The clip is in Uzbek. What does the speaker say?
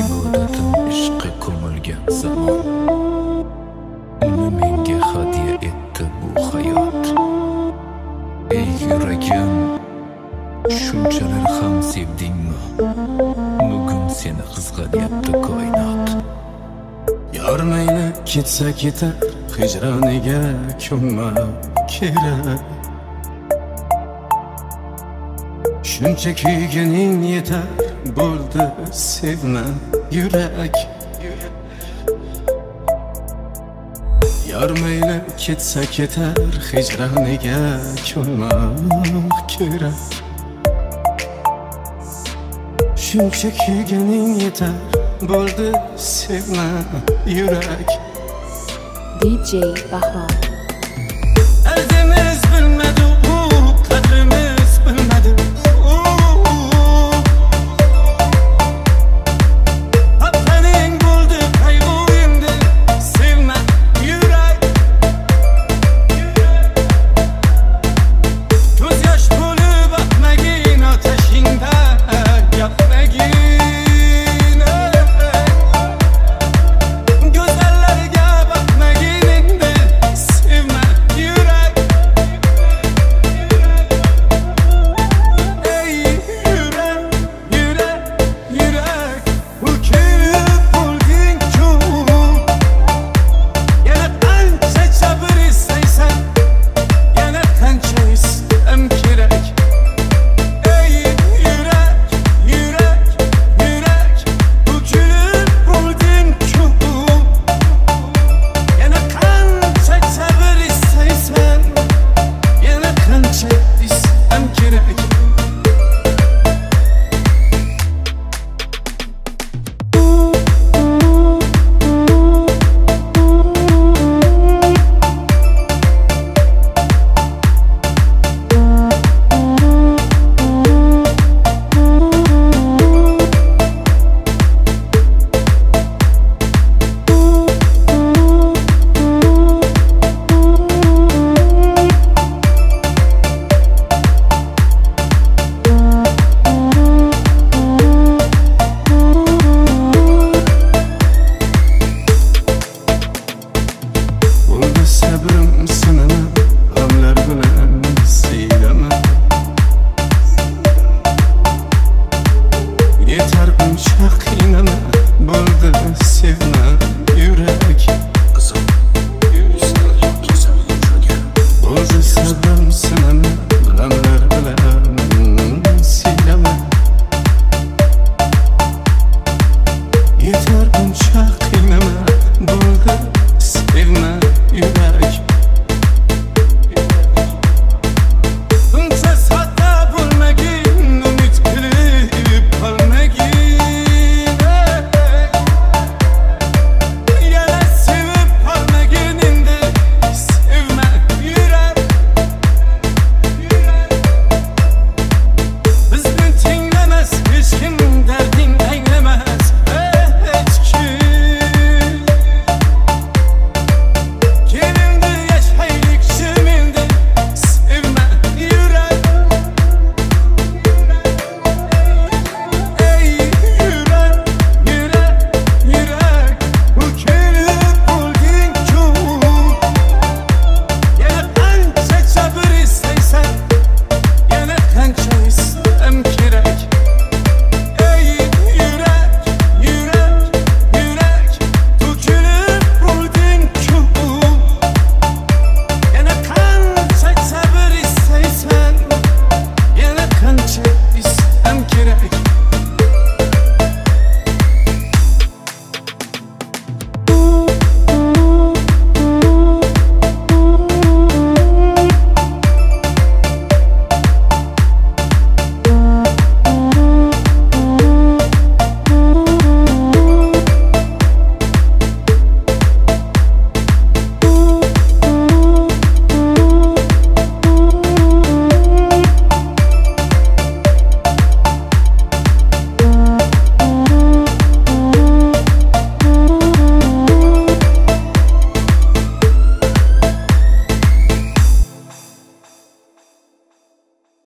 ibodatim ishqqa ko'milgan zamon, uni menga hadya etdi bu hayot. Ey yuragim, shunchalar ham sevdingmi? Bugun seni qizg'anyapti koinot. Yor mayli ketsa ketar, hijroniga ko'nma kerak. Shuncha kuyganing yetar, bo'ldi sevma yurak. Yor mayli ketsa ketar, hijroniga ko'nma kerak. Shuncha kuyganing yetar, bo'ldi sevma yurak. DJ Bahrom. Derdimiz bilmedi, qadrimiz bilmedi. Haftaning bo'ldi qayg'u endi, sevma yurak. Ko'z yosh bo'lib oqmagin otashingda gapmagin. Sabrim sınanıp g'amlar bilan siylama. Yetar buncha qiyin